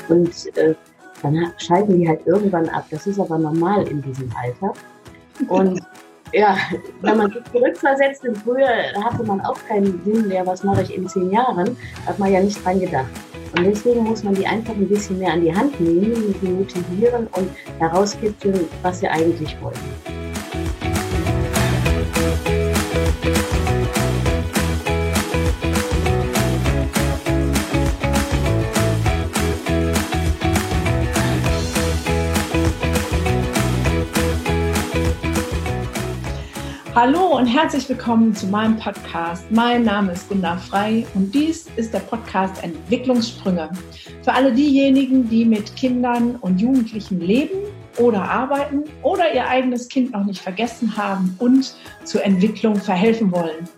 Und dann schalten die halt irgendwann ab. Das ist aber normal in diesem Alter. Und ja, wenn man sich zurückversetzt in früher, da hatte man auch keinen Sinn mehr, was mache ich in 10 Jahren, da hat man ja nicht dran gedacht. Und deswegen muss man die einfach ein bisschen mehr an die Hand nehmen, die motivieren und herauskitzeln, was sie eigentlich wollen. Hallo und herzlich willkommen zu meinem Podcast. Mein Name ist Gunda Frei und dies ist der Podcast Entwicklungssprünge. Für alle diejenigen, die mit Kindern und Jugendlichen leben oder arbeiten oder ihr eigenes Kind noch nicht vergessen haben und zur Entwicklung verhelfen wollen.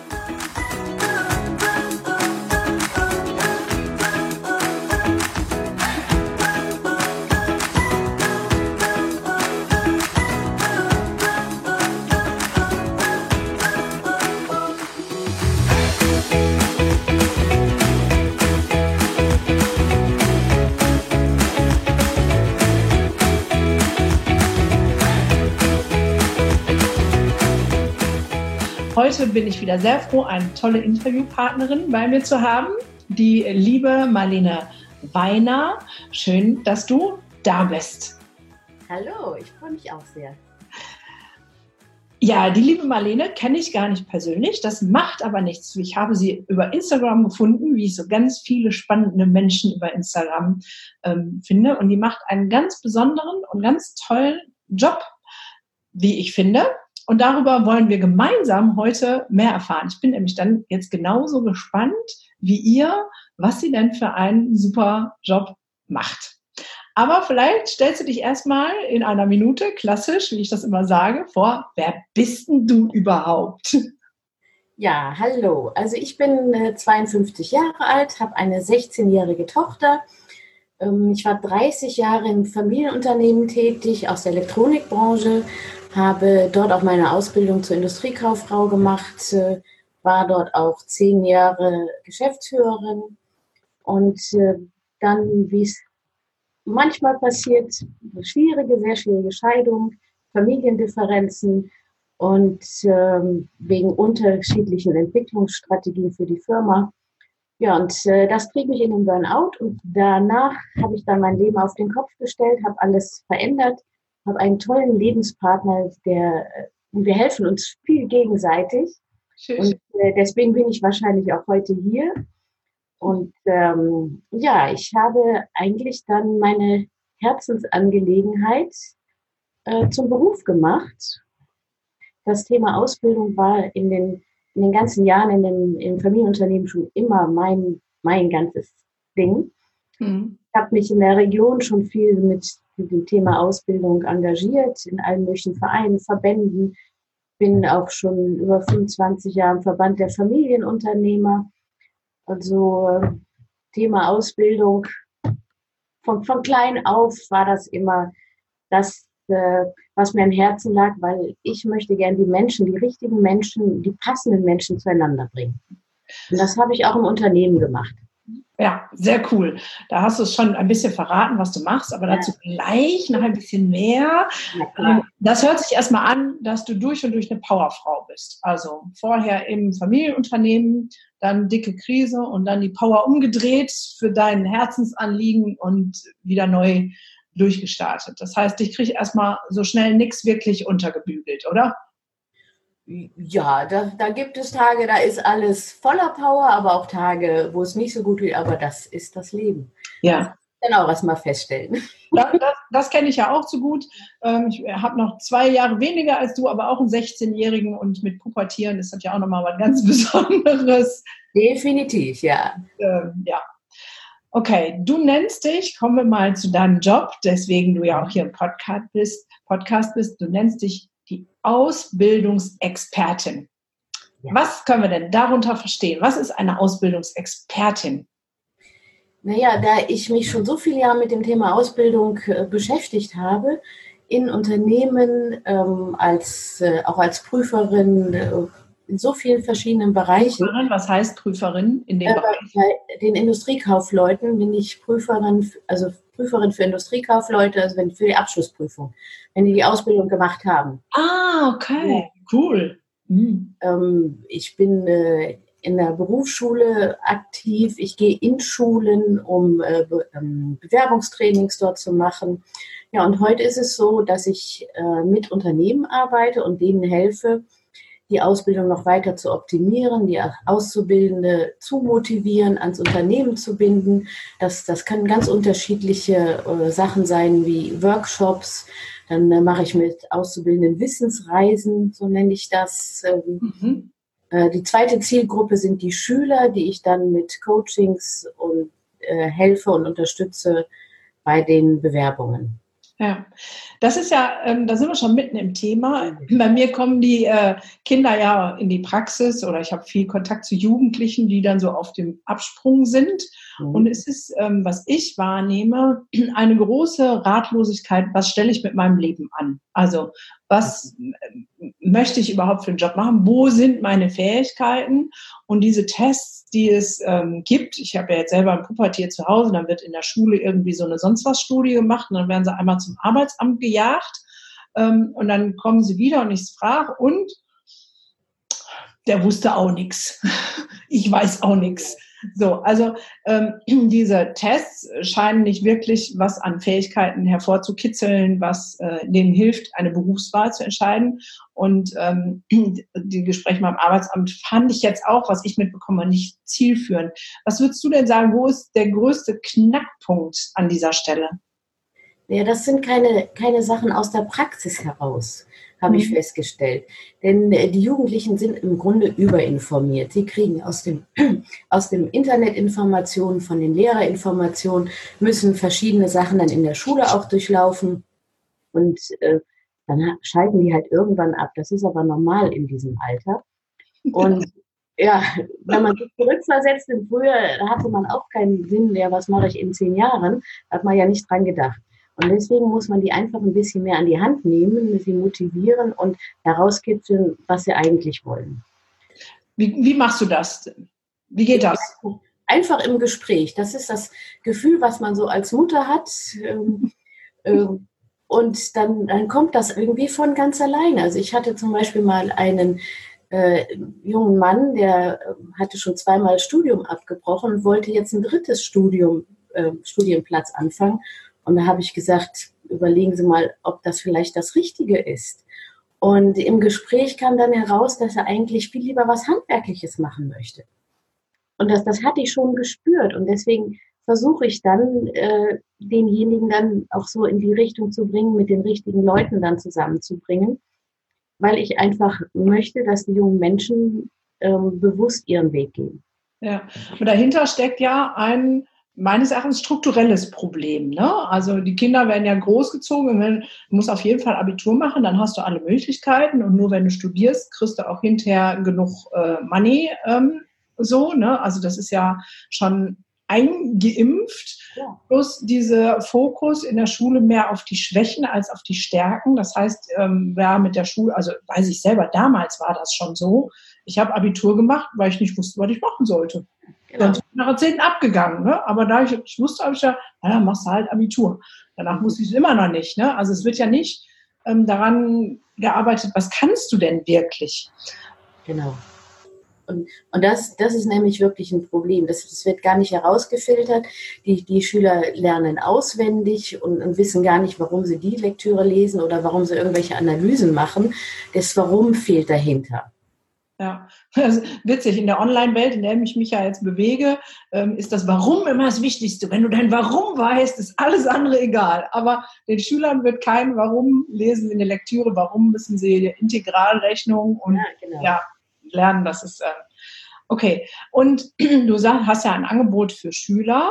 Heute bin ich wieder sehr froh, eine tolle Interviewpartnerin bei mir zu haben, die liebe Marlene Weiner. Schön, dass du da bist. Hallo, ich freue mich auch sehr. Ja, die liebe Marlene kenne ich gar nicht persönlich, das macht aber nichts. Ich habe sie über Instagram gefunden, wie ich so ganz viele spannende Menschen über Instagram finde. Und die macht einen ganz besonderen und ganz tollen Job, wie ich finde. Und darüber wollen wir gemeinsam heute mehr erfahren. Ich bin nämlich dann jetzt genauso gespannt wie ihr, was sie denn für einen super Job macht. Aber vielleicht stellst du dich erstmal in einer Minute, klassisch, wie ich das immer sage, vor. Wer bist denn du überhaupt? Ja, hallo. Also ich bin 52 Jahre alt, habe eine 16-jährige Tochter. Ich war 30 Jahre im Familienunternehmen tätig, aus der Elektronikbranche. Habe dort auch meine Ausbildung zur Industriekauffrau gemacht, war dort auch 10 Jahre Geschäftsführerin und dann, wie es manchmal passiert, sehr schwierige Scheidung, Familiendifferenzen und wegen unterschiedlichen Entwicklungsstrategien für die Firma. Ja, und das trieb mich in den Burnout und danach habe ich dann mein Leben auf den Kopf gestellt, habe alles verändert. Habe einen tollen Lebenspartner, und wir helfen uns viel gegenseitig. Schön. Und deswegen bin ich wahrscheinlich auch heute hier. Und ich habe eigentlich dann meine Herzensangelegenheit zum Beruf gemacht. Das Thema Ausbildung war in den ganzen Jahren im Familienunternehmen schon immer mein ganzes Ding. Mhm. Ich habe mich in der Region schon viel mit dem Thema Ausbildung engagiert, in allen möglichen Vereinen, Verbänden. Bin auch schon über 25 Jahre im Verband der Familienunternehmer. Also Thema Ausbildung, von klein auf war das immer das, was mir am Herzen lag, weil ich möchte gerne die Menschen, die richtigen Menschen, die passenden Menschen zueinander bringen. Und das habe ich auch im Unternehmen gemacht. Ja, sehr cool. Da hast du es schon ein bisschen verraten, was du machst, aber dazu gleich noch ein bisschen mehr. Ja, das hört sich erstmal an, dass du durch und durch eine Powerfrau bist. Also vorher im Familienunternehmen, dann dicke Krise und dann die Power umgedreht für dein Herzensanliegen und wieder neu durchgestartet. Das heißt, dich kriegt erstmal so schnell nichts wirklich untergebügelt, oder? Ja, da gibt es Tage, da ist alles voller Power, aber auch Tage, wo es nicht so gut wird, aber das ist das Leben. Ja. Dann auch erstmal feststellen. Das kenne ich ja auch so gut. Ich habe noch 2 Jahre weniger als du, aber auch einen 16-Jährigen und mit Pubertieren ist das ja auch nochmal was ganz Besonderes. Definitiv, ja. Ja. Okay, du nennst dich, kommen wir mal zu deinem Job, deswegen du ja auch hier im Podcast bist, du nennst dich die Ausbildungsexpertin. Ja. Was können wir denn darunter verstehen? Was ist eine Ausbildungsexpertin? Naja, da ich mich schon so viele Jahre mit dem Thema Ausbildung beschäftigt habe, in Unternehmen, auch als Prüferin, in so vielen verschiedenen Bereichen. Prüferin, was heißt Prüferin in dem Bereich? Bei den Industriekaufleuten bin ich Prüferin, also Prüferin für Industriekaufleute, also für die Abschlussprüfung, wenn die Ausbildung gemacht haben. Ah, okay, cool. Ich bin in der Berufsschule aktiv. Ich gehe in Schulen, um Bewerbungstrainings dort zu machen. Ja, und heute ist es so, dass ich mit Unternehmen arbeite und denen helfe, die Ausbildung noch weiter zu optimieren, die Auszubildende zu motivieren, ans Unternehmen zu binden. Das können ganz unterschiedliche Sachen sein, wie Workshops. Dann mache ich mit Auszubildenden Wissensreisen, so nenne ich das. Die zweite Zielgruppe sind die Schüler, die ich dann mit Coachings und helfe und unterstütze bei den Bewerbungen. Ja, das ist ja, da sind wir schon mitten im Thema. Bei mir kommen die Kinder ja in die Praxis oder ich habe viel Kontakt zu Jugendlichen, die dann so auf dem Absprung sind. Und es ist, was ich wahrnehme, eine große Ratlosigkeit, was stelle ich mit meinem Leben an? Also was möchte ich überhaupt für einen Job machen? Wo sind meine Fähigkeiten? Und diese Tests, die es gibt, ich habe ja jetzt selber ein Pubertier zu Hause, dann wird in der Schule irgendwie so eine Sonst-was-Studie gemacht und dann werden sie einmal zum Arbeitsamt gejagt und dann kommen sie wieder und ich frage und der wusste auch nichts. Ich weiß auch nichts. So, also diese Tests scheinen nicht wirklich was an Fähigkeiten hervorzukitzeln, was denen hilft, eine Berufswahl zu entscheiden. Und die Gespräche beim Arbeitsamt fand ich jetzt auch, was ich mitbekomme, nicht zielführend. Was würdest du denn sagen, wo ist der größte Knackpunkt an dieser Stelle? Ja, das sind keine Sachen aus der Praxis heraus, habe ich festgestellt. Denn die Jugendlichen sind im Grunde überinformiert. Sie kriegen aus dem Internet Informationen, von den Lehrerinformationen, müssen verschiedene Sachen dann in der Schule auch durchlaufen. Und dann schalten die halt irgendwann ab. Das ist aber normal in diesem Alter. Und ja, wenn man sich zurückversetzt in früher, da hatte man auch keinen Sinn, ja, was mache ich in 10 Jahren? Da hat man ja nicht dran gedacht. Und deswegen muss man die einfach ein bisschen mehr an die Hand nehmen, sie motivieren und herauskitzeln, was sie eigentlich wollen. Wie machst du das? Wie geht das? Einfach im Gespräch. Das ist das Gefühl, was man so als Mutter hat. Und dann kommt das irgendwie von ganz alleine. Also ich hatte zum Beispiel mal einen jungen Mann, der hatte schon 2-mal Studium abgebrochen und wollte jetzt ein 3. Studienplatz anfangen. Und da habe ich gesagt, überlegen Sie mal, ob das vielleicht das Richtige ist. Und im Gespräch kam dann heraus, dass er eigentlich viel lieber was Handwerkliches machen möchte. Und das hatte ich schon gespürt. Und deswegen versuche ich dann, denjenigen dann auch so in die Richtung zu bringen, mit den richtigen Leuten dann zusammenzubringen, weil ich einfach möchte, dass die jungen Menschen bewusst ihren Weg gehen. Ja, und dahinter steckt ja ein meines Erachtens strukturelles Problem. Ne? Also die Kinder werden ja großgezogen. Du musst auf jeden Fall Abitur machen, dann hast du alle Möglichkeiten. Und nur wenn du studierst, kriegst du auch hinterher genug Money. Ne? Also das ist ja schon eingeimpft. Ja. Plus dieser Fokus in der Schule mehr auf die Schwächen als auf die Stärken. Das heißt, wer mit der Schule, also weiß ich selber, damals war das schon so. Ich habe Abitur gemacht, weil ich nicht wusste, was ich machen sollte. Genau. Dann bin ich nach der 10. abgegangen, ne? Aber da ich wusste, habe ich ja, naja, machst du halt Abitur. Danach wusste ich es immer noch nicht. Ne? Also es wird ja nicht daran gearbeitet, was kannst du denn wirklich? Genau. Und das ist nämlich wirklich ein Problem. Das wird gar nicht herausgefiltert. Die Schüler lernen auswendig und wissen gar nicht, warum sie die Lektüre lesen oder warum sie irgendwelche Analysen machen. Das Warum fehlt dahinter. Ja, das ist witzig. In der Online-Welt, in der ich mich ja jetzt bewege, ist das Warum immer das Wichtigste. Wenn du dein Warum weißt, ist alles andere egal. Aber den Schülern wird kein Warum lesen in der Lektüre. Warum müssen sie die Integralrechnung und lernen. Das ist okay. Und du hast ja ein Angebot für Schüler.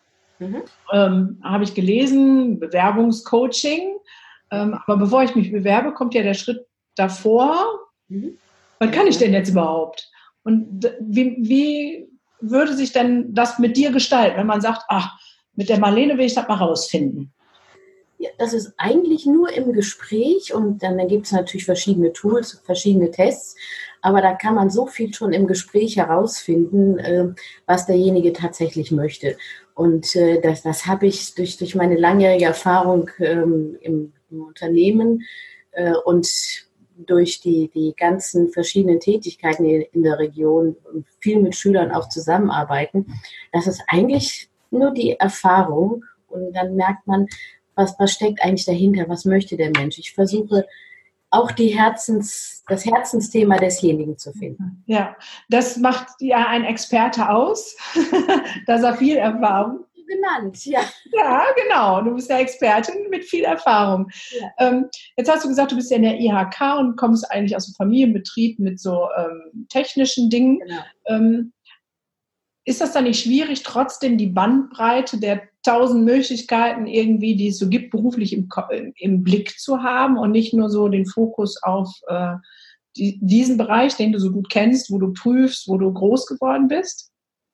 Habe ich gelesen, Bewerbungscoaching. Aber bevor ich mich bewerbe, kommt ja der Schritt davor. Was kann ich denn jetzt überhaupt? Und wie würde sich denn das mit dir gestalten, wenn man sagt, mit der Marlene will ich das mal rausfinden? Ja, das ist eigentlich nur im Gespräch und dann gibt es natürlich verschiedene Tools, verschiedene Tests. aber da kann man so viel schon im Gespräch herausfinden, was derjenige tatsächlich möchte. Und das habe ich durch meine langjährige Erfahrung im Unternehmen und durch die ganzen verschiedenen Tätigkeiten in der Region und viel mit Schülern auch zusammenarbeiten, das ist eigentlich nur die Erfahrung und dann merkt man, was steckt eigentlich dahinter, was möchte der Mensch. Ich versuche auch das Herzensthema desjenigen zu finden. Ja, das macht ja ein Experte aus, dass er viel Erfahrung genannt, ja. Ja, genau. Du bist ja Expertin mit viel Erfahrung. Ja. Jetzt hast du gesagt, du bist ja in der IHK und kommst eigentlich aus dem Familienbetrieb mit so technischen Dingen. Genau. Ist das dann nicht schwierig, trotzdem die Bandbreite der 1000 Möglichkeiten irgendwie, die es so gibt, beruflich im Blick zu haben und nicht nur so den Fokus auf diesen Bereich, den du so gut kennst, wo du prüfst, wo du groß geworden bist?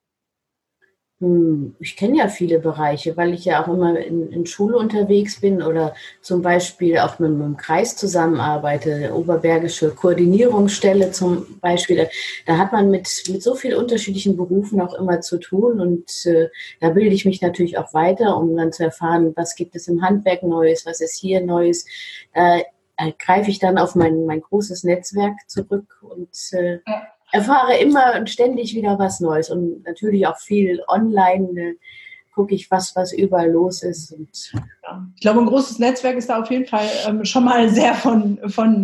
Ich kenne ja viele Bereiche, weil ich ja auch immer in Schule unterwegs bin oder zum Beispiel auch mit dem Kreis zusammenarbeite, Oberbergische Koordinierungsstelle zum Beispiel. Da hat man mit so vielen unterschiedlichen Berufen auch immer zu tun und da bilde ich mich natürlich auch weiter, um dann zu erfahren, was gibt es im Handwerk Neues, was ist hier Neues. Greife ich dann auf mein großes Netzwerk zurück und erfahre immer und ständig wieder was Neues und natürlich auch viel online gucke ich, was überall los ist. Und ja. Ich glaube, ein großes Netzwerk ist da auf jeden Fall schon mal sehr von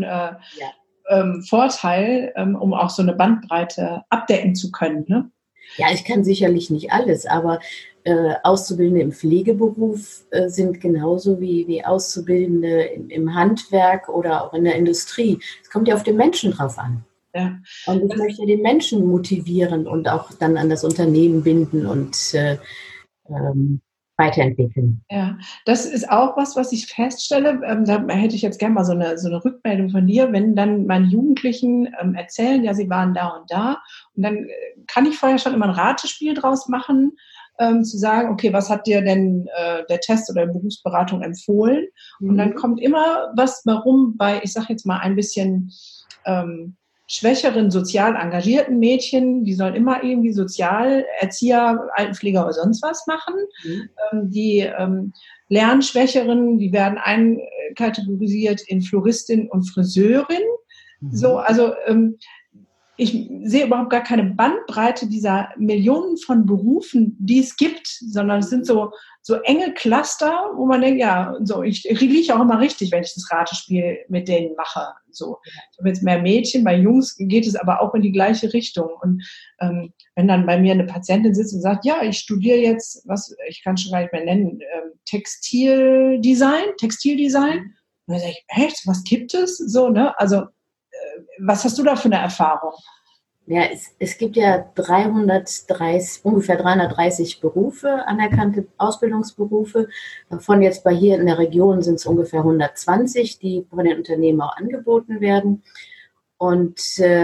Vorteil, um auch so eine Bandbreite abdecken zu können. Ne? Ja, ich kann sicherlich nicht alles, aber Auszubildende im Pflegeberuf sind genauso wie Auszubildende im Handwerk oder auch in der Industrie. Es kommt ja auf den Menschen drauf an. Ja. Und ich möchte den Menschen motivieren und auch dann an das Unternehmen binden und weiterentwickeln. Ja, das ist auch was ich feststelle. Da hätte ich jetzt gerne mal so eine Rückmeldung von dir, wenn dann meine Jugendlichen erzählen, ja, sie waren da und da. Und dann kann ich vorher schon immer ein Ratespiel draus machen, zu sagen, okay, was hat dir denn der Test oder die Berufsberatung empfohlen? Und dann kommt immer warum bei, ich sage jetzt mal, ein bisschen schwächeren, sozial engagierten Mädchen, die sollen immer irgendwie Sozialerzieher, Altenpfleger oder sonst was machen. Die Lernschwächeren, die werden einkategorisiert in Floristin und Friseurin. So, also ich sehe überhaupt gar keine Bandbreite dieser Millionen von Berufen, die es gibt, sondern es sind so enge Cluster, wo man denkt, ja, so, ich liege auch immer richtig, wenn ich das Ratespiel mit denen mache. So, ich habe jetzt mehr Mädchen, bei Jungs geht es aber auch in die gleiche Richtung. Und wenn dann bei mir eine Patientin sitzt und sagt, ja, ich studiere jetzt, ich kann schon gar nicht mehr nennen, Textildesign, und dann sage ich, echt, was gibt es? So, ne? Also, was hast du da für eine Erfahrung? Ja, es gibt ja ungefähr 330 Berufe, anerkannte Ausbildungsberufe. Davon jetzt hier in der Region sind es ungefähr 120, die von den Unternehmen auch angeboten werden. Und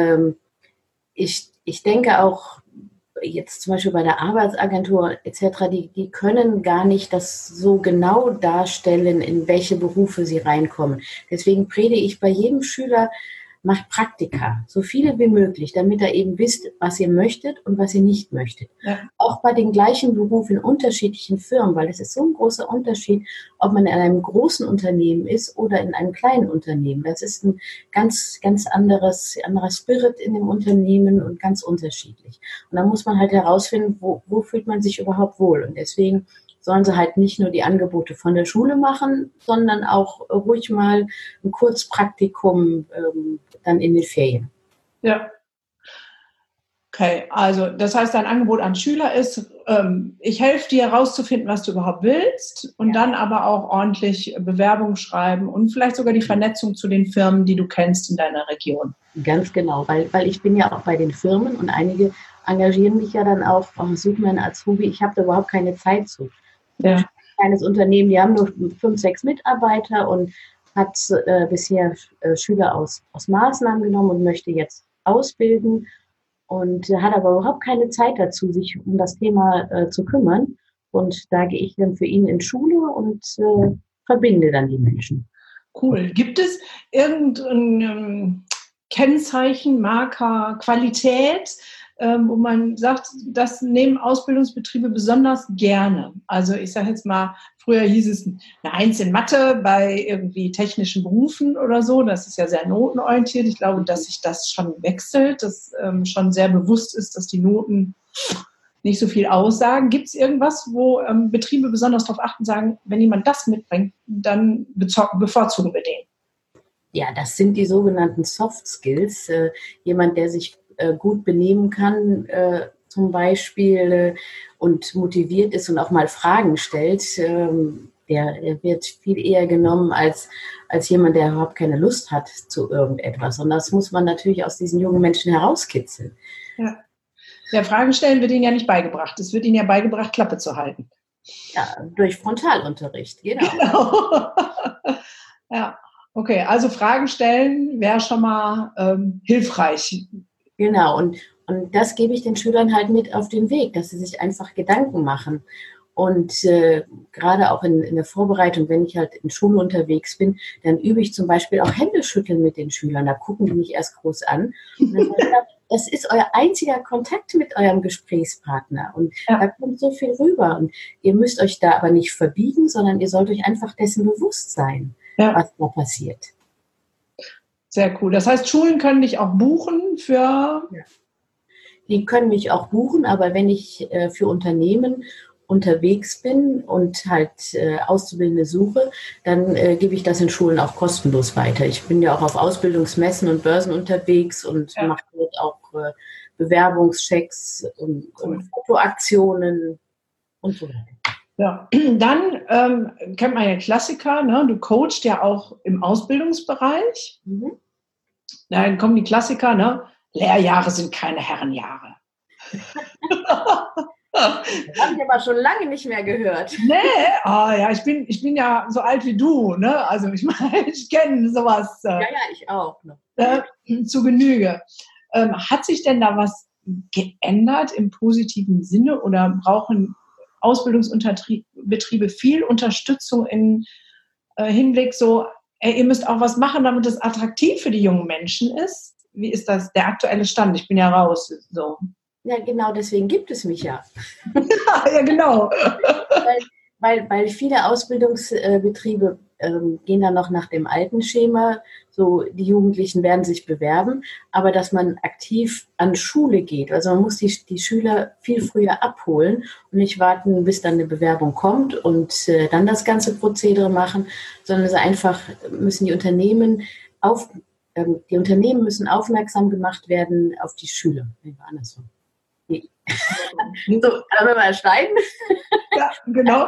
ich denke auch jetzt zum Beispiel bei der Arbeitsagentur etc., die können gar nicht das so genau darstellen, in welche Berufe sie reinkommen. Deswegen predige ich bei jedem Schüler, macht Praktika, so viele wie möglich, damit ihr eben wisst, was ihr möchtet und was ihr nicht möchtet. Ja. Auch bei den gleichen Berufen in unterschiedlichen Firmen, weil es ist so ein großer Unterschied, ob man in einem großen Unternehmen ist oder in einem kleinen Unternehmen. Das ist ein ganz anderer Spirit in dem Unternehmen und ganz unterschiedlich. Und da muss man halt herausfinden, wo fühlt man sich überhaupt wohl. Und deswegen sollen sie halt nicht nur die Angebote von der Schule machen, sondern auch ruhig mal ein Kurzpraktikum dann in den Ferien. Ja. Okay, also das heißt, dein Angebot an Schüler ist, ich helfe dir herauszufinden, was du überhaupt willst und dann aber auch ordentlich Bewerbung schreiben und vielleicht sogar die Vernetzung zu den Firmen, die du kennst in deiner Region. Ganz genau, weil ich bin ja auch bei den Firmen und einige engagieren mich ja dann auch, suchen mir als Azubi, ich habe da überhaupt keine Zeit zu. Ja. Ein kleines Unternehmen, die haben nur 5, 6 Mitarbeiter und hat bisher Schüler aus Maßnahmen genommen und möchte jetzt ausbilden und hat aber überhaupt keine Zeit dazu, sich um das Thema zu kümmern. Und da gehe ich dann für ihn in Schule und verbinde dann die Menschen. Cool. Gibt es irgendein Kennzeichen, Marker, Qualität, wo man sagt, das nehmen Ausbildungsbetriebe besonders gerne. Also ich sage jetzt mal, früher hieß es eine 1 in Mathe bei irgendwie technischen Berufen oder so. Das ist ja sehr notenorientiert. Ich glaube, dass sich das schon wechselt, dass schon sehr bewusst ist, dass die Noten nicht so viel aussagen. Gibt es irgendwas, wo Betriebe besonders darauf achten, sagen, wenn jemand das mitbringt, dann bevorzugen wir den? Ja, das sind die sogenannten Soft Skills. Jemand, der sich gut benehmen kann, zum Beispiel, und motiviert ist und auch mal Fragen stellt, der wird viel eher genommen als jemand, der überhaupt keine Lust hat zu irgendetwas. Und das muss man natürlich aus diesen jungen Menschen herauskitzeln. Ja. Ja, Fragen stellen wird ihnen ja nicht beigebracht. Es wird ihnen ja beigebracht, Klappe zu halten. Ja, durch Frontalunterricht, genau. Ja, okay, also Fragen stellen wäre schon mal hilfreich. Genau, und das gebe ich den Schülern halt mit auf den Weg, dass sie sich einfach Gedanken machen. Und gerade auch in der Vorbereitung, wenn ich halt in Schule unterwegs bin, dann übe ich zum Beispiel auch Händeschütteln mit den Schülern. Da gucken die mich erst groß an. Und dann sage ich, das ist euer einziger Kontakt mit eurem Gesprächspartner. Und da kommt so viel rüber. Und ihr müsst euch da aber nicht verbiegen, sondern ihr sollt euch einfach dessen bewusst sein, was da passiert. Sehr cool. Das heißt, Schulen können dich auch buchen für... Ja. Die können mich auch buchen, aber wenn ich für Unternehmen unterwegs bin und halt Auszubildende suche, dann gebe ich das in Schulen auch kostenlos weiter. Ich bin ja auch auf Ausbildungsmessen und Börsen unterwegs und mache dort auch Bewerbungschecks und Fotoaktionen und so weiter. Ja, dann kennt man ja Klassiker, ne? Du coachst ja auch im Ausbildungsbereich. Mhm. Dann kommen die Klassiker, ne? Lehrjahre sind keine Herrenjahre. Das habe ich aber schon lange nicht mehr gehört. Nee, ja, ich bin ja so alt wie du, ne? Also ich meine, ich kenne sowas. Ja, ich auch. Zu Genüge. Hat sich denn da was geändert im positiven Sinne oder brauchen Ausbildungsbetriebe viel Unterstützung in Hinblick so, ihr müsst auch was machen, damit es attraktiv für die jungen Menschen ist? Wie ist das der aktuelle Stand? Ich bin ja raus. So. Ja, genau, deswegen gibt es mich ja. Ja, genau. Weil viele Ausbildungsbetriebe gehen dann noch nach dem alten Schema, so die Jugendlichen werden sich bewerben, aber dass man aktiv an Schule geht. Also man muss die Schüler viel früher abholen und nicht warten, bis dann eine Bewerbung kommt und dann das ganze Prozedere machen, sondern es einfach müssen die Unternehmen müssen aufmerksam gemacht werden auf die Schüler. Nee, war andersrum. So, können wir mal schneiden? Ja, genau.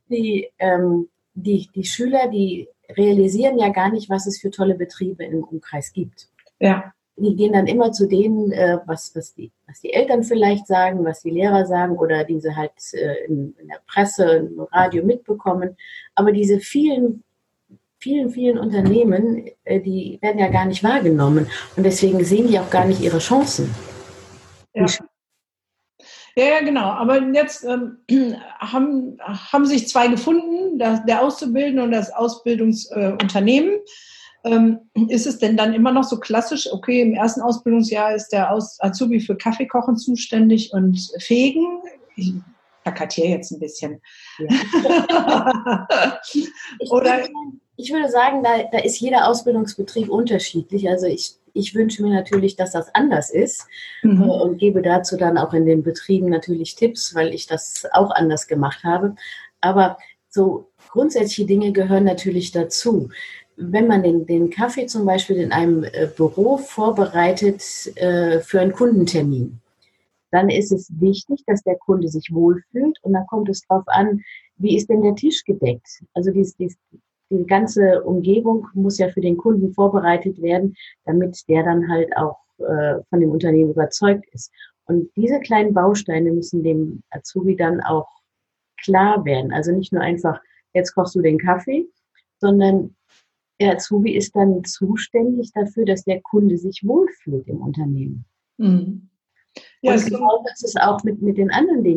Die Schüler, die realisieren ja gar nicht, was es für tolle Betriebe im Umkreis gibt. Ja. Die gehen dann immer zu denen, was die Eltern vielleicht sagen, was die Lehrer sagen oder die sie halt in der Presse, im Radio mitbekommen. Aber diese vielen Unternehmen, die werden ja gar nicht wahrgenommen. Und deswegen sehen die auch gar nicht ihre Chancen. Ja. Ja, genau. Aber jetzt haben sich zwei gefunden, der Auszubildende und das Ausbildungsunternehmen. Ist es denn dann immer noch so klassisch, okay, im ersten Ausbildungsjahr ist der Azubi für Kaffeekochen zuständig und Fegen? Ich plakatiere jetzt ein bisschen. Ja. Ich würde sagen, da ist jeder Ausbildungsbetrieb unterschiedlich. Also ich wünsche mir natürlich, dass das anders ist und gebe dazu dann auch in den Betrieben natürlich Tipps, weil ich das auch anders gemacht habe. Aber so grundsätzliche Dinge gehören natürlich dazu. Wenn man den Kaffee zum Beispiel in einem Büro vorbereitet für einen Kundentermin, dann ist es wichtig, dass der Kunde sich wohlfühlt und dann kommt es darauf an, wie ist denn der Tisch gedeckt? Also die ganze Umgebung muss ja für den Kunden vorbereitet werden, damit der dann halt auch von dem Unternehmen überzeugt ist. Und diese kleinen Bausteine müssen dem Azubi dann auch klar werden. Also nicht nur einfach, jetzt kochst du den Kaffee, sondern der Azubi ist dann zuständig dafür, dass der Kunde sich wohlfühlt im Unternehmen. Mhm. Ja, und genau das ist auch mit den anderen Dingen.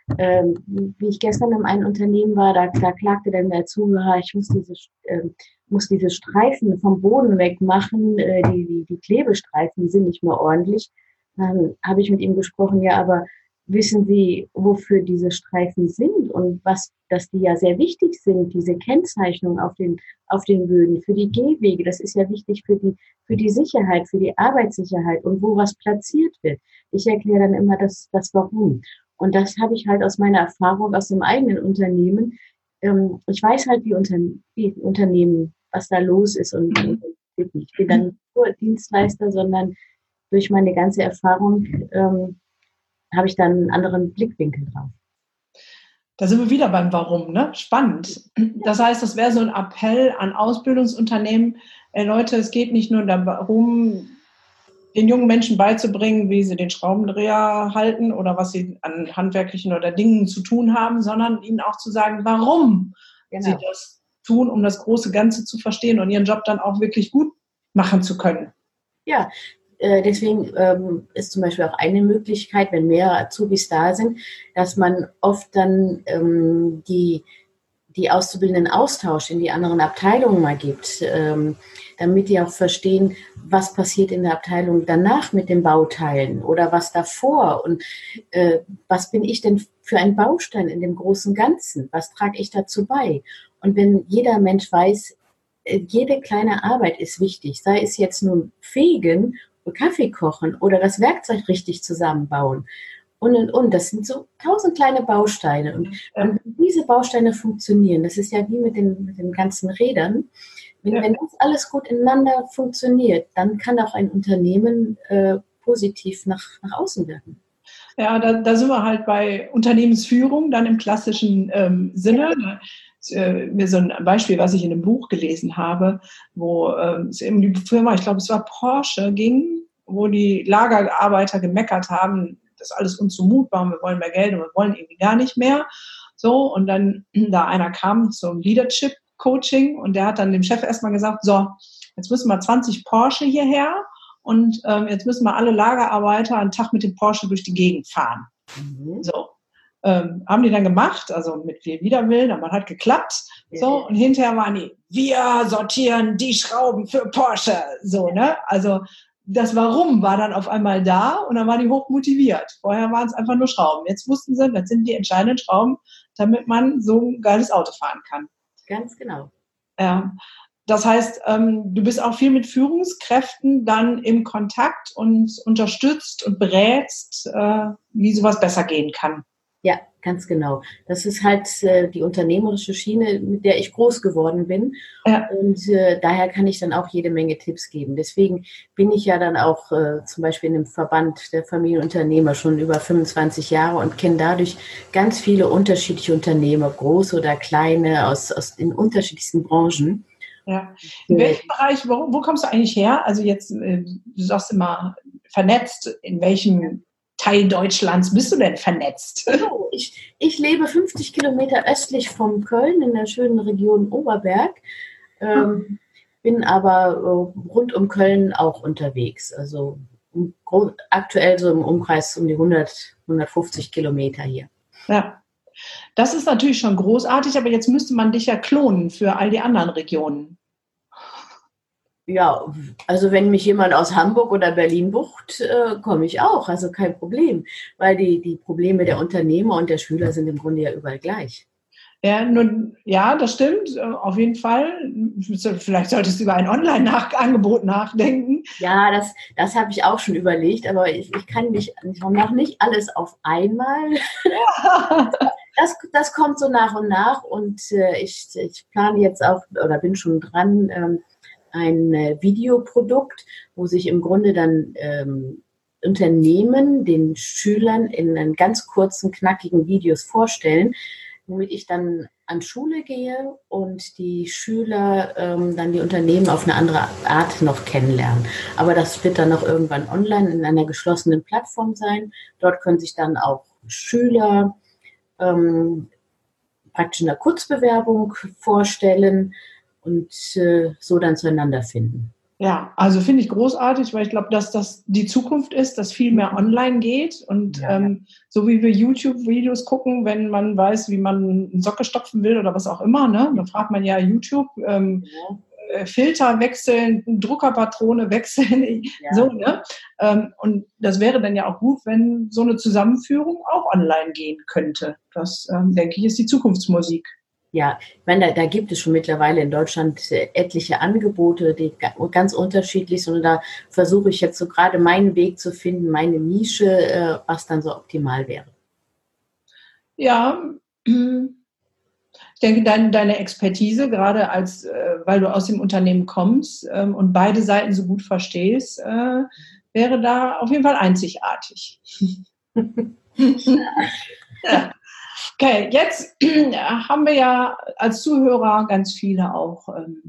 Wie ich gestern in einem Unternehmen war, da klagte dann der Zuhörer, ich muss diese Streifen vom Boden wegmachen, die Klebestreifen, die sind nicht mehr ordentlich. Dann habe ich mit ihm gesprochen, ja, aber wissen Sie, wofür diese Streifen sind und dass die ja sehr wichtig sind, diese Kennzeichnung auf den Böden, für die Gehwege, das ist ja wichtig für die Sicherheit, für die Arbeitssicherheit und wo was platziert wird. Ich erkläre dann immer das Warum. Und das habe ich halt aus meiner Erfahrung aus dem eigenen Unternehmen. Ich weiß halt, wie Unternehmen, was da los ist und ich bin dann nicht nur Dienstleister, sondern durch meine ganze Erfahrung habe ich dann einen anderen Blickwinkel drauf. Da sind wir wieder beim Warum, ne? Spannend. Das heißt, das wäre so ein Appell an Ausbildungsunternehmen, Leute, es geht nicht nur darum, den jungen Menschen beizubringen, wie sie den Schraubendreher halten oder was sie an handwerklichen oder Dingen zu tun haben, sondern ihnen auch zu sagen, warum sie das tun, um das große Ganze zu verstehen und ihren Job dann auch wirklich gut machen zu können. Ja, deswegen ist zum Beispiel auch eine Möglichkeit, wenn mehrere Azubis da sind, dass man oft dann die Auszubildenden Austausch in die anderen Abteilungen mal gibt, damit die auch verstehen, was passiert in der Abteilung danach mit den Bauteilen oder was davor und was bin ich denn für ein Baustein in dem großen Ganzen, was trage ich dazu bei? Und wenn jeder Mensch weiß, jede kleine Arbeit ist wichtig, sei es jetzt nun Fegen, Kaffee kochen oder das Werkzeug richtig zusammenbauen. Und. Das sind so 1000 kleine Bausteine. Und wenn diese Bausteine funktionieren, das ist ja wie mit den ganzen Rädern, wenn das alles gut ineinander funktioniert, dann kann auch ein Unternehmen positiv nach außen wirken. Ja, da sind wir halt bei Unternehmensführung, dann im klassischen Sinne. Mir so ein Beispiel, was ich in einem Buch gelesen habe, wo es eben die Firma, ich glaube, es war Porsche, ging, wo die Lagerarbeiter gemeckert haben, das ist alles uns zumutbar, wir wollen mehr Geld und wir wollen irgendwie gar nicht mehr. So, und dann da einer kam zum Leadership-Coaching und der hat dann dem Chef erstmal gesagt, so, jetzt müssen wir 20 Porsche hierher und jetzt müssen wir alle Lagerarbeiter einen Tag mit dem Porsche durch die Gegend fahren. So. Haben die dann gemacht, also mit viel Widerwillen, aber hat geklappt. So, und hinterher waren die, wir sortieren die Schrauben für Porsche. So, ne? Also das Warum war dann auf einmal da und dann waren die hoch motiviert. Vorher waren es einfach nur Schrauben. Jetzt wussten sie, das sind die entscheidenden Schrauben, damit man so ein geiles Auto fahren kann. Ganz genau. Ja. Das heißt, du bist auch viel mit Führungskräften dann im Kontakt und unterstützt und berätst, wie sowas besser gehen kann. Ja, ganz genau. Das ist halt die unternehmerische Schiene, mit der ich groß geworden bin. Ja. Und daher kann ich dann auch jede Menge Tipps geben. Deswegen bin ich ja dann auch zum Beispiel in einem Verband der Familienunternehmer schon über 25 Jahre und kenne dadurch ganz viele unterschiedliche Unternehmer, große oder kleine, aus den unterschiedlichsten Branchen. Ja. In welchem Bereich, wo kommst du eigentlich her? Also jetzt, du sagst immer vernetzt, in welchem Teil Deutschlands bist du denn vernetzt? Ich lebe 50 Kilometer östlich von Köln in der schönen Region Oberberg, bin aber rund um Köln auch unterwegs. Also aktuell so im Umkreis um die 150 Kilometer hier. Ja, das ist natürlich schon großartig, aber jetzt müsste man dich ja klonen für all die anderen Regionen. Ja, also wenn mich jemand aus Hamburg oder Berlin bucht, komme ich auch, also kein Problem, weil die Probleme der Unternehmer und der Schüler sind im Grunde ja überall gleich. Ja, das stimmt, auf jeden Fall. Vielleicht solltest du über ein Online-Angebot nachdenken. Ja, das habe ich auch schon überlegt, aber ich kann noch nicht alles auf einmal. Ja. Das kommt so nach und nach und ich plane jetzt auch oder bin schon dran, ein Videoprodukt, wo sich im Grunde dann Unternehmen den Schülern in ganz kurzen, knackigen Videos vorstellen, womit ich dann an Schule gehe und die Schüler dann die Unternehmen auf eine andere Art noch kennenlernen. Aber das wird dann noch irgendwann online in einer geschlossenen Plattform sein. Dort können sich dann auch Schüler praktisch in der Kurzbewerbung vorstellen und so dann zueinander finden. Ja, also finde ich großartig, weil ich glaube, dass das die Zukunft ist, dass viel mehr online geht und so wie wir YouTube-Videos gucken, wenn man weiß, wie man eine Socke stopfen will oder was auch immer, ne, dann fragt man ja YouTube, Filter wechseln, Druckerpatrone wechseln, so, ne? Und das wäre dann ja auch gut, wenn so eine Zusammenführung auch online gehen könnte. Das, denke ich, ist die Zukunftsmusik. Ja, ich meine, da gibt es schon mittlerweile in Deutschland etliche Angebote, die ganz unterschiedlich sind. Und da versuche ich jetzt so gerade meinen Weg zu finden, meine Nische, was dann so optimal wäre. Ja, ich denke, deine Expertise, gerade weil du aus dem Unternehmen kommst und beide Seiten so gut verstehst, wäre da auf jeden Fall einzigartig. Ja. Okay, jetzt haben wir ja als Zuhörer ganz viele auch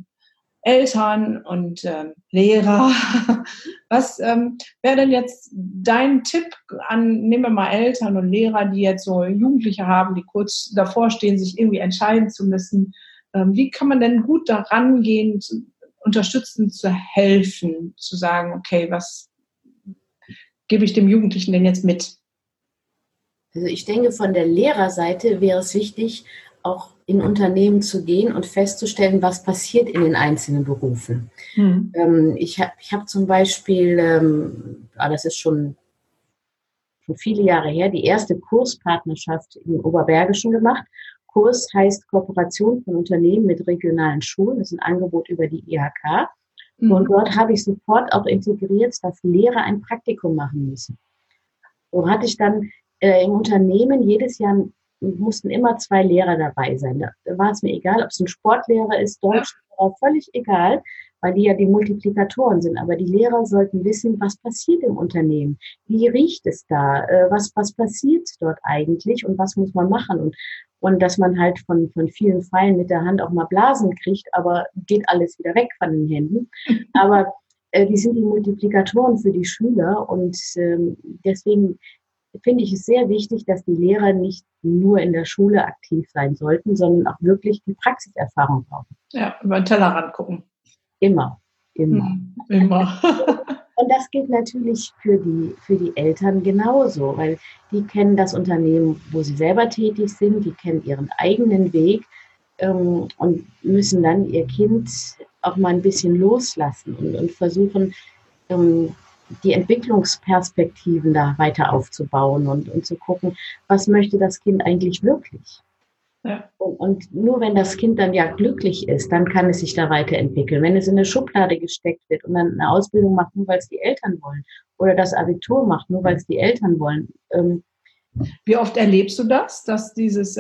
Eltern und Lehrer. Was wäre denn jetzt dein Tipp an, nehmen wir mal Eltern und Lehrer, die jetzt so Jugendliche haben, die kurz davor stehen, sich irgendwie entscheiden zu müssen? Wie kann man denn gut daran gehen, unterstützen, zu helfen, zu sagen, okay, was gebe ich dem Jugendlichen denn jetzt mit? Also ich denke, von der Lehrerseite wäre es wichtig, auch in Unternehmen zu gehen und festzustellen, was passiert in den einzelnen Berufen. Ich hab zum Beispiel, das ist schon viele Jahre her, die erste Kurspartnerschaft im Oberbergischen gemacht. Kurs heißt Kooperation von Unternehmen mit regionalen Schulen. Das ist ein Angebot über die IHK. Und dort habe ich sofort auch integriert, dass Lehrer ein Praktikum machen müssen. So hatte ich dann im Unternehmen jedes Jahr mussten immer 2 Lehrer dabei sein. Da war es mir egal, ob es ein Sportlehrer ist, Deutschlehrer, völlig egal, weil die ja die Multiplikatoren sind. Aber die Lehrer sollten wissen, was passiert im Unternehmen, wie riecht es da, was passiert dort eigentlich und was muss man machen. Und dass man halt von vielen Pfeilen mit der Hand auch mal Blasen kriegt, aber geht alles wieder weg von den Händen. Aber die sind die Multiplikatoren für die Schüler und deswegen finde ich es sehr wichtig, dass die Lehrer nicht nur in der Schule aktiv sein sollten, sondern auch wirklich die Praxiserfahrung brauchen. Ja, über den Tellerrand gucken. Immer. Immer. Und das gilt natürlich für die Eltern genauso, weil die kennen das Unternehmen, wo sie selber tätig sind, die kennen ihren eigenen Weg und müssen dann ihr Kind auch mal ein bisschen loslassen und versuchen, die Entwicklungsperspektiven da weiter aufzubauen und zu gucken, was möchte das Kind eigentlich wirklich? Ja. Und nur wenn das Kind dann ja glücklich ist, dann kann es sich da weiterentwickeln. Wenn es in eine Schublade gesteckt wird und dann eine Ausbildung macht, nur weil es die Eltern wollen, oder das Abitur macht, nur weil es die Eltern wollen. Wie oft erlebst du das, dass dieses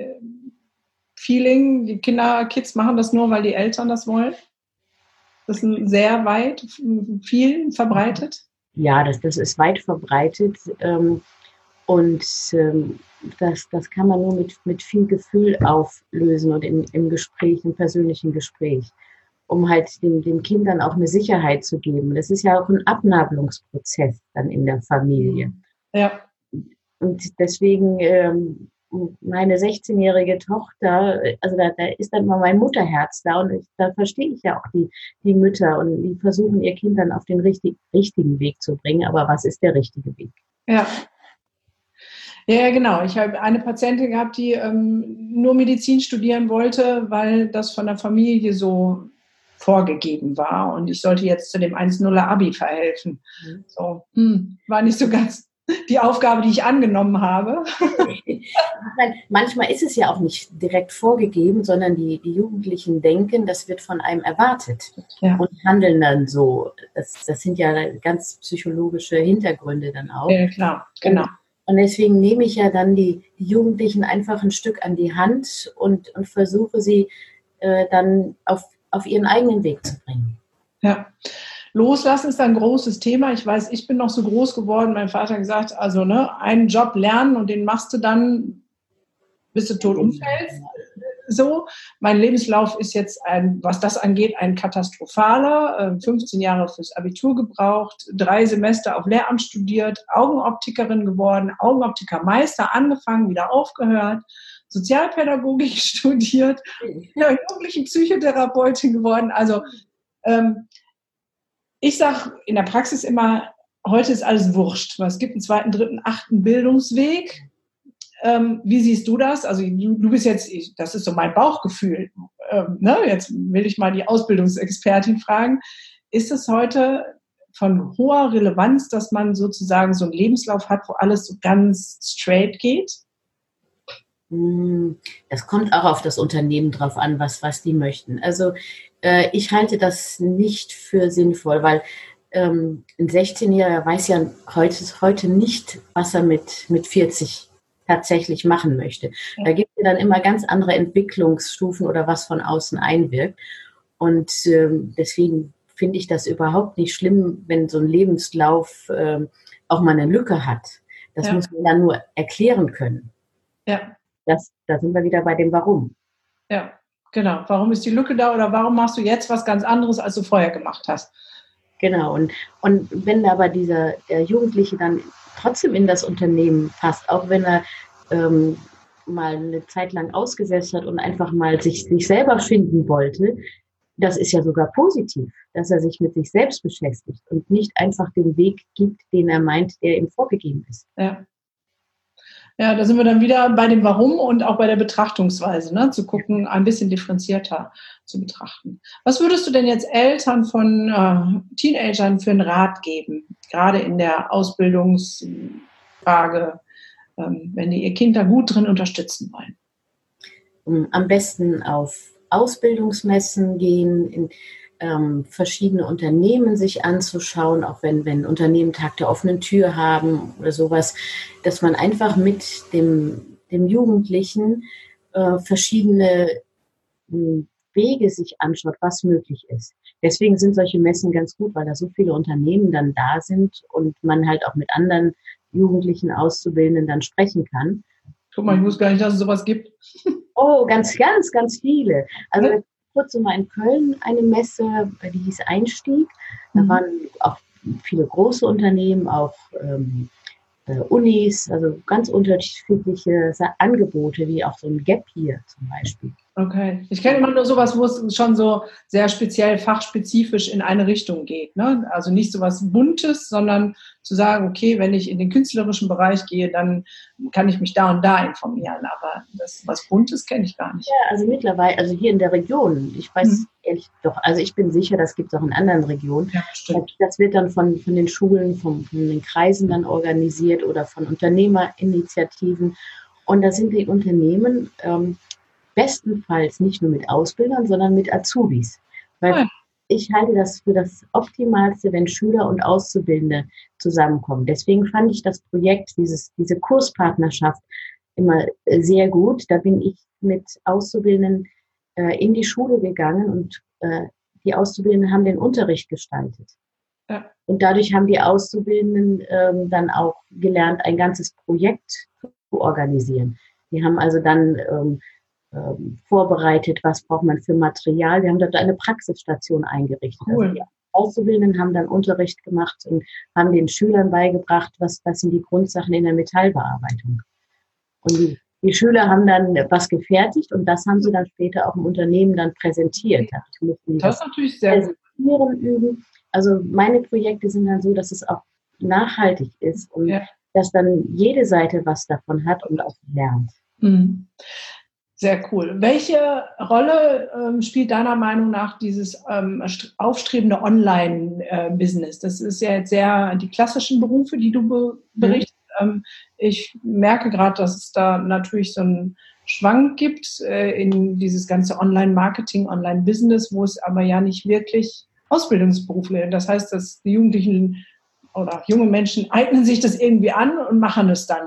Feeling, die Kids machen das nur, weil die Eltern das wollen? Das ist sehr weit, viel verbreitet? Ja, das ist weit verbreitet das kann man nur mit viel Gefühl auflösen und im Gespräch, im persönlichen Gespräch, um halt den Kindern auch eine Sicherheit zu geben. Das ist ja auch ein Abnabelungsprozess dann in der Familie. Ja. Und deswegen meine 16-jährige Tochter, also da ist dann mal mein Mutterherz da und da verstehe ich ja auch die Mütter und die versuchen ihr Kind dann auf den richtigen Weg zu bringen. Aber was ist der richtige Weg? Ja. Ja, genau. Ich habe eine Patientin gehabt, die nur Medizin studieren wollte, weil das von der Familie so vorgegeben war und ich sollte jetzt zu dem 1,0er Abi verhelfen. So, war nicht so ganz die Aufgabe, die ich angenommen habe. Manchmal ist es ja auch nicht direkt vorgegeben, sondern die Jugendlichen denken, das wird von einem erwartet und handeln dann so. Das sind ja ganz psychologische Hintergründe dann auch. Ja, klar, genau. Und deswegen nehme ich ja dann die Jugendlichen einfach ein Stück an die Hand und versuche sie dann auf ihren eigenen Weg zu bringen. Ja. Loslassen ist ein großes Thema. Ich weiß, ich bin noch so groß geworden. Mein Vater hat gesagt, also einen Job lernen und den machst du dann, bis du tot umfällst. So, mein Lebenslauf ist jetzt was das angeht, ein katastrophaler. 15 Jahre fürs Abitur gebraucht, 3 Semester auf Lehramt studiert, Augenoptikerin geworden, Augenoptikermeister angefangen, wieder aufgehört, Sozialpädagogik studiert, jugendliche Psychotherapeutin geworden. Also Ich sage in der Praxis immer, heute ist alles wurscht. Es gibt einen 2., 3., 8. Bildungsweg. Wie siehst du das? Also du bist jetzt, das ist so mein Bauchgefühl. Jetzt will ich mal die Ausbildungsexpertin fragen. Ist es heute von hoher Relevanz, dass man sozusagen so einen Lebenslauf hat, wo alles so ganz straight geht? Das kommt auch auf das Unternehmen drauf an, was die möchten. Also ich halte das nicht für sinnvoll, weil ein 16-Jähriger weiß ja heute nicht, was er mit 40 tatsächlich machen möchte. Da gibt es dann immer ganz andere Entwicklungsstufen oder was von außen einwirkt. Und deswegen finde ich das überhaupt nicht schlimm, wenn so ein Lebenslauf auch mal eine Lücke hat. Das muss man dann nur erklären können. Ja. Da sind wir wieder bei dem Warum. Ja, genau. Warum ist die Lücke da oder warum machst du jetzt was ganz anderes, als du vorher gemacht hast? Genau. Und wenn aber der Jugendliche dann trotzdem in das Unternehmen passt, auch wenn er mal eine Zeit lang ausgesetzt hat und einfach mal sich selber finden wollte, das ist ja sogar positiv, dass er sich mit sich selbst beschäftigt und nicht einfach den Weg gibt, den er meint, der ihm vorgegeben ist. Ja, da sind wir dann wieder bei dem Warum und auch bei der Betrachtungsweise, ne? Zu gucken, ein bisschen differenzierter zu betrachten. Was würdest du denn jetzt Eltern von Teenagern für einen Rat geben, gerade in der Ausbildungsfrage, wenn die ihr Kind da gut drin unterstützen wollen? Am besten auf Ausbildungsmessen gehen, in verschiedene Unternehmen sich anzuschauen, auch wenn Unternehmen Tag der offenen Tür haben oder sowas, dass man einfach mit dem Jugendlichen verschiedene Wege sich anschaut, was möglich ist. Deswegen sind solche Messen ganz gut, weil da so viele Unternehmen dann da sind und man halt auch mit anderen Jugendlichen Auszubildenden dann sprechen kann. Guck mal, ich wusste gar nicht, dass es sowas gibt. Oh, ganz, ganz, ganz viele. Also kurz mal in Köln eine Messe, die hieß Einstieg. Da waren auch viele große Unternehmen, auch Unis, also ganz unterschiedliche Angebote, wie auch so ein Gap Year zum Beispiel. Okay. Ich kenne immer nur sowas, wo es schon so sehr speziell, fachspezifisch in eine Richtung geht, ne? Also nicht sowas Buntes, sondern zu sagen, okay, wenn ich in den künstlerischen Bereich gehe, dann kann ich mich da und da informieren. Aber das was Buntes kenne ich gar nicht. Ja, also mittlerweile, also hier in der Region, ich weiß ehrlich doch, also ich bin sicher, das gibt es auch in anderen Regionen. Ja, stimmt. Das wird dann von den Schulen, von den Kreisen dann organisiert oder von Unternehmerinitiativen. Und da sind die Unternehmen bestenfalls nicht nur mit Ausbildern, sondern mit Azubis. Weil ich halte das für das Optimalste, wenn Schüler und Auszubildende zusammenkommen. Deswegen fand ich das Projekt, diese Kurspartnerschaft immer sehr gut. Da bin ich mit Auszubildenden in die Schule gegangen und die Auszubildenden haben den Unterricht gestaltet. Ja. Und dadurch haben die Auszubildenden dann auch gelernt, ein ganzes Projekt zu organisieren. Die haben also dann vorbereitet, was braucht man für Material. Wir haben dort eine Praxisstation eingerichtet. Cool. Also die Auszubildenden haben dann Unterricht gemacht und haben den Schülern beigebracht, was sind die Grundsachen in der Metallbearbeitung. Und die Schüler haben dann was gefertigt und das haben sie dann später auch im Unternehmen dann präsentiert. Das ist natürlich sehr gut. Üben. Also meine Projekte sind dann so, dass es auch nachhaltig ist und dass dann jede Seite was davon hat und auch lernt. Mhm. Sehr cool. Welche Rolle spielt deiner Meinung nach dieses aufstrebende Online-Business? Das ist ja jetzt sehr die klassischen Berufe, die du berichtest. Ich merke gerade, dass es da natürlich so einen Schwank gibt in dieses ganze Online-Marketing, Online-Business, wo es aber ja nicht wirklich Ausbildungsberufe sind. Das heißt, dass die Jugendlichen oder junge Menschen eignen sich das irgendwie an und machen es dann.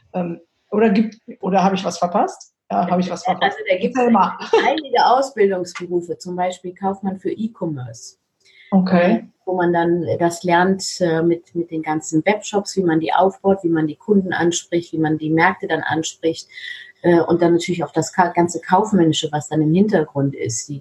Oder habe ich was verpasst? Ja, habe ich was verpasst. Also da gibt es einige Ausbildungsberufe, zum Beispiel Kaufmann für E-Commerce. Okay. Wo man dann das lernt mit den ganzen Webshops, wie man die aufbaut, wie man die Kunden anspricht, wie man die Märkte dann anspricht und dann natürlich auch das ganze Kaufmännische, was dann im Hintergrund ist,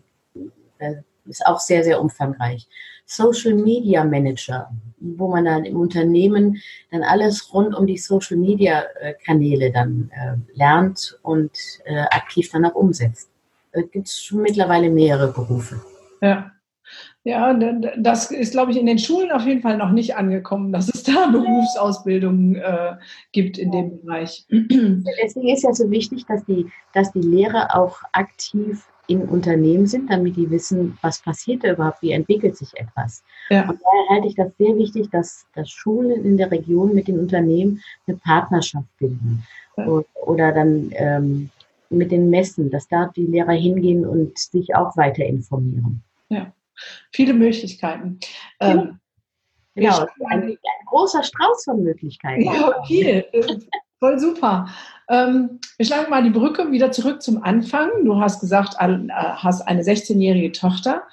ist auch sehr, sehr umfangreich. Social Media Manager, wo man dann im Unternehmen dann alles rund um die Social Media Kanäle dann lernt und aktiv dann auch umsetzt. Da gibt es schon mittlerweile mehrere Berufe. Ja. Ja, das ist, glaube ich, in den Schulen auf jeden Fall noch nicht angekommen, dass es da Berufsausbildung gibt in dem Bereich. Deswegen ist ja so wichtig, dass die Lehrer auch aktiv in Unternehmen sind, damit die wissen, was passiert da überhaupt, wie entwickelt sich etwas. Ja. Und daher halte ich das sehr wichtig, dass Schulen in der Region mit den Unternehmen eine Partnerschaft bilden. Ja. Oder dann mit den Messen, dass da die Lehrer hingehen und sich auch weiter informieren. Ja, viele Möglichkeiten. Genau, ein großer Strauß von Möglichkeiten. Ja, viel. Voll super. Wir schlagen mal die Brücke wieder zurück zum Anfang. Du hast gesagt, hast eine 16-jährige Tochter.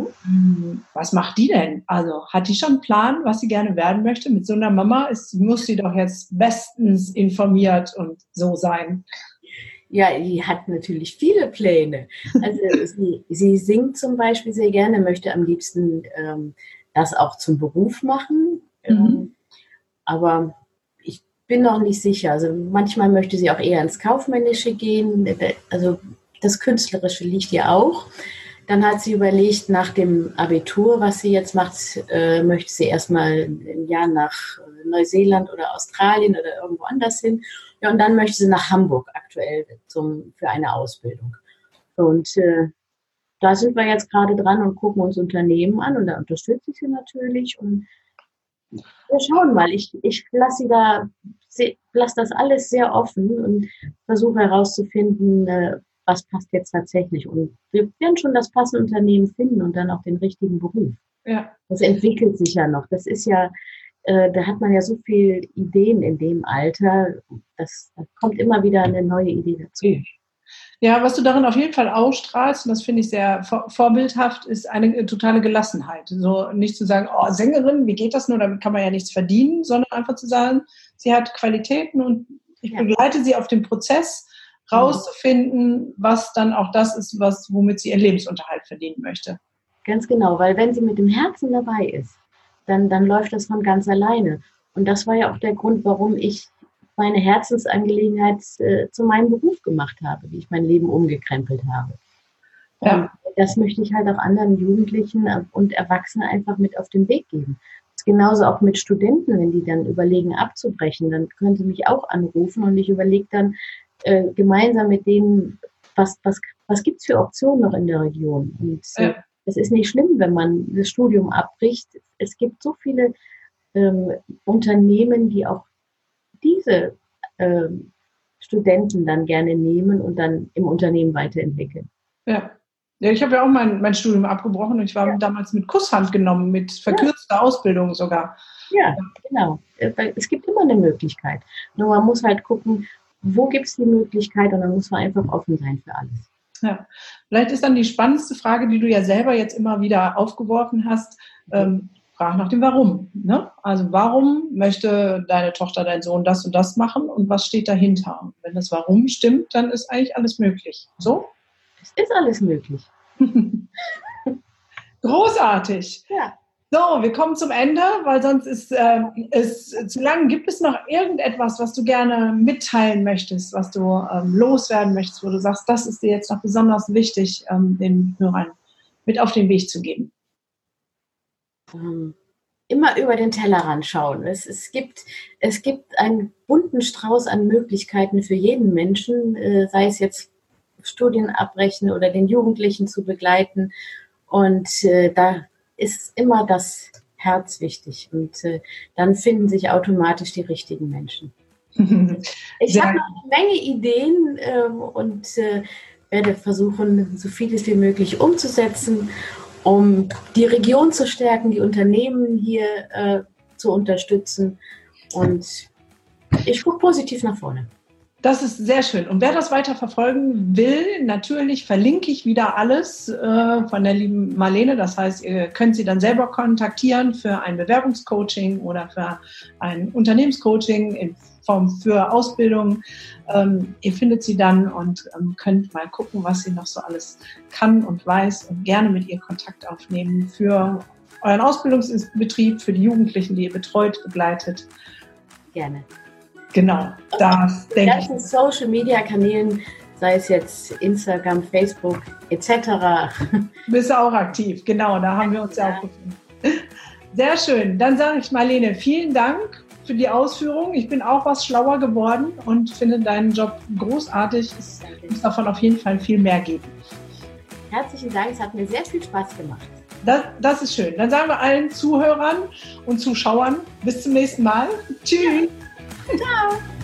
Was macht die denn? Also hat die schon einen Plan, was sie gerne werden möchte? Mit so einer Mama muss sie doch jetzt bestens informiert und so sein. Ja, die hat natürlich viele Pläne. Also sie singt zum Beispiel sehr gerne, möchte am liebsten das auch zum Beruf machen. Aber ich bin noch nicht sicher. Also manchmal möchte sie auch eher ins Kaufmännische gehen. Also das Künstlerische liegt ihr auch. Dann hat sie überlegt, nach dem Abitur, was sie jetzt macht, möchte sie erstmal ein Jahr nach Neuseeland oder Australien oder irgendwo anders hin. Ja, und dann möchte sie nach Hamburg aktuell für eine Ausbildung. Und da sind wir jetzt gerade dran und gucken uns Unternehmen an und da unterstütze ich sie natürlich. Und wir schauen mal, ich lasse das alles sehr offen und versuche herauszufinden, was passt jetzt tatsächlich. Und wir werden schon das passende Unternehmen finden und dann auch den richtigen Beruf. Ja. Das entwickelt sich ja noch. Das ist ja, da hat man ja so viele Ideen in dem Alter. Da kommt immer wieder eine neue Idee dazu. Ja, was du darin auf jeden Fall ausstrahlst, und das finde ich sehr vorbildhaft, ist eine totale Gelassenheit. So nicht zu sagen, oh, Sängerin, wie geht das nur, damit kann man ja nichts verdienen, sondern einfach zu sagen, sie hat Qualitäten und ich begleite sie auf dem Prozess, rauszufinden, was dann auch das ist, womit sie ihren Lebensunterhalt verdienen möchte. Ganz genau, weil wenn sie mit dem Herzen dabei ist, dann läuft das von ganz alleine. Und das war ja auch der Grund, warum ich meine Herzensangelegenheit zu meinem Beruf gemacht habe, wie ich mein Leben umgekrempelt habe. Ja. Und das möchte ich halt auch anderen Jugendlichen und Erwachsenen einfach mit auf den Weg geben. Das ist genauso auch mit Studenten, wenn die dann überlegen abzubrechen, dann können sie mich auch anrufen und ich überlege dann gemeinsam mit denen, was gibt es für Optionen noch in der Region. Und es ist nicht schlimm, wenn man das Studium abbricht. Es gibt so viele Unternehmen, die auch diese Studenten dann gerne nehmen und dann im Unternehmen weiterentwickeln. Ja, ich habe ja auch mein Studium abgebrochen und ich war damals mit Kusshand genommen, mit verkürzter Ausbildung sogar. Ja, genau. Es gibt immer eine Möglichkeit. Nur man muss halt gucken, wo gibt es die Möglichkeit und dann muss man einfach offen sein für alles. Ja, vielleicht ist dann die spannendste Frage, die du ja selber jetzt immer wieder aufgeworfen hast, frag nach dem Warum. Ne? Also warum möchte deine Tochter, dein Sohn das und das machen und was steht dahinter? Und wenn das Warum stimmt, dann ist eigentlich alles möglich. So? Es ist alles möglich. Großartig. Ja. So, wir kommen zum Ende, weil sonst ist es zu lang. Gibt es noch irgendetwas, was du gerne mitteilen möchtest, was du loswerden möchtest, wo du sagst, das ist dir jetzt noch besonders wichtig, den Hörern mit auf den Weg zu geben? Immer über den Tellerrand schauen. Es gibt einen bunten Strauß an Möglichkeiten für jeden Menschen, sei es jetzt Studien abbrechen oder den Jugendlichen zu begleiten. Und da ist immer das Herz wichtig. Und dann finden sich automatisch die richtigen Menschen. Ich habe noch eine Menge Ideen und werde versuchen, so vieles wie möglich umzusetzen, um die Region zu stärken, die Unternehmen hier zu unterstützen. Und ich gucke positiv nach vorne. Das ist sehr schön. Und wer das weiter verfolgen will, natürlich verlinke ich wieder alles von der lieben Marlene. Das heißt, ihr könnt sie dann selber kontaktieren für ein Bewerbungscoaching oder für ein Unternehmenscoaching in Form für Ausbildung. Ihr findet sie dann und könnt mal gucken, was sie noch so alles kann und weiß und gerne mit ihr Kontakt aufnehmen für euren Ausbildungsbetrieb, für die Jugendlichen, die ihr betreut, begleitet. Gerne. Genau, das denke ich. Die ganzen Social-Media-Kanälen sei es jetzt Instagram, Facebook etc. Bist du auch aktiv, genau, da haben wir uns ja auch gefunden. Sehr schön, dann sage ich Marlene, vielen Dank für die Ausführung. Ich bin auch was schlauer geworden und finde deinen Job großartig. Es muss davon auf jeden Fall viel mehr geben. Herzlichen Dank, es hat mir sehr viel Spaß gemacht. Das ist schön. Dann sagen wir allen Zuhörern und Zuschauern bis zum nächsten Mal. Tschüss. Ciao.